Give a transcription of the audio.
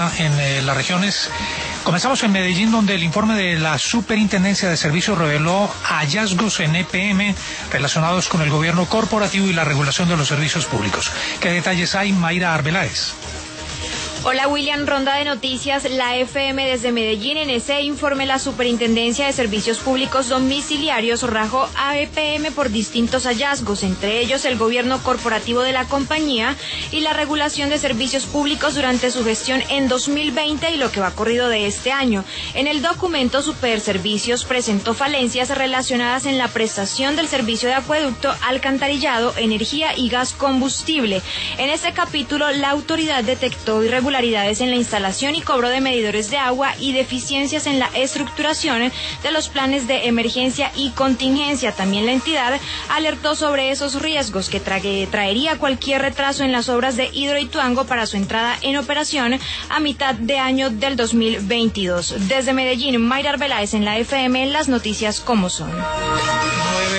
En las regiones. Comenzamos en Medellín, donde el informe de la Superintendencia de Servicios reveló hallazgos en EPM relacionados con el gobierno corporativo y la regulación de los servicios públicos. ¿Qué detalles hay, Mayra Arbeláez? Hola William, ronda de noticias, la FM desde Medellín. En ese informe la Superintendencia de Servicios Públicos Domiciliarios rajó a EPM por distintos hallazgos, entre ellos el gobierno corporativo de la compañía y la regulación de servicios públicos durante su gestión en 2020 y lo que va corrido de este año. En el documento Superservicios presentó falencias relacionadas en la prestación del servicio de acueducto, alcantarillado, energía y gas combustible. En este capítulo la autoridad detectó irregularidades en la instalación y cobro de medidores de agua y deficiencias en la estructuración de los planes de emergencia y contingencia. También la entidad alertó sobre esos riesgos que traería cualquier retraso en las obras de Hidroituango para su entrada en operación a mitad de año del 2022. Desde Medellín, Mayra Arbeláez en la FM, las noticias como son.